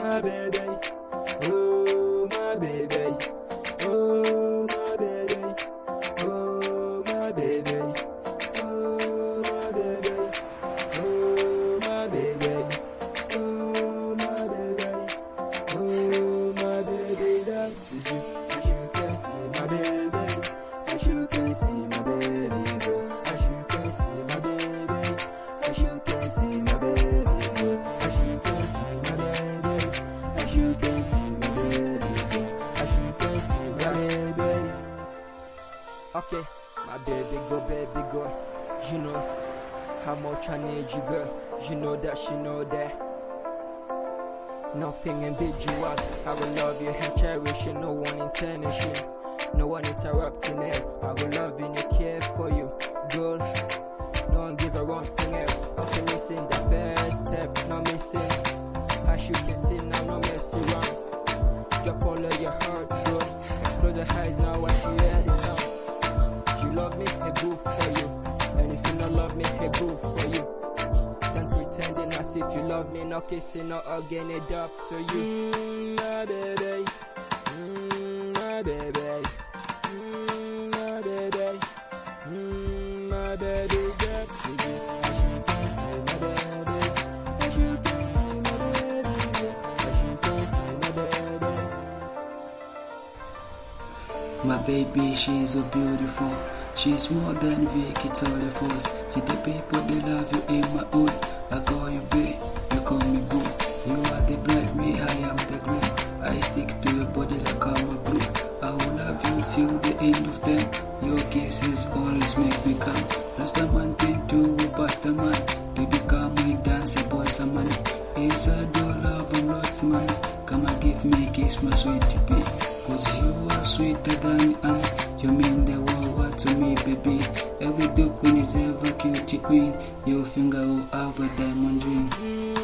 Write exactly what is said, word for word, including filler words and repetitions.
my baby. Oh, my baby. Oh, my baby. Oh, my baby. Oh, my baby. Oh, my baby. Oh, my baby. Oh, my baby, that's you. As you can see, my baby. As you can see, my baby girl. As you can see, my baby. As you can see, my baby girl. As you can see, my baby. As you can see, my baby girl. As you can see, my baby. Okay, my baby girl, baby girl. You know how much I need you, girl. You know that, she know that. Nothing individual. I will love you and cherish you. No one intention, no one interrupting it. I will love you and care for you, girl. No one give a wrong thing out. Okay, missing the first step, no missing. As you can see now, no mess around. Just follow your heart, girl. Close your eyes now as you hear the sound. You love me, a good for you. And if you don't love me, a good for you. Don't pretending as if you love me, no kissing, no hugging it up to you. Mm, my baby, mm, my baby, mm, my baby, mm, my baby, that's you. As you can see, my baby, as you can see, my baby, as you can see, my baby. My baby, she's so beautiful. She's more than Victoria Falls. See the people, they love you in my hood. I call you babe, you call me boo. You are the bride, me, I am the groom. I stick to your body like I'm a glue. I will love you till the end of time. Your kisses always make me calm. Lost a man, take two, past a man. To become my dance, about some money. It's a dollar, I'm lost money. Come and give me a kiss, my sweet pea. Cause you are sweeter than honey. You mean the world to me, baby. Every duck queen is ever cutie queen. Your finger will have a diamond ring.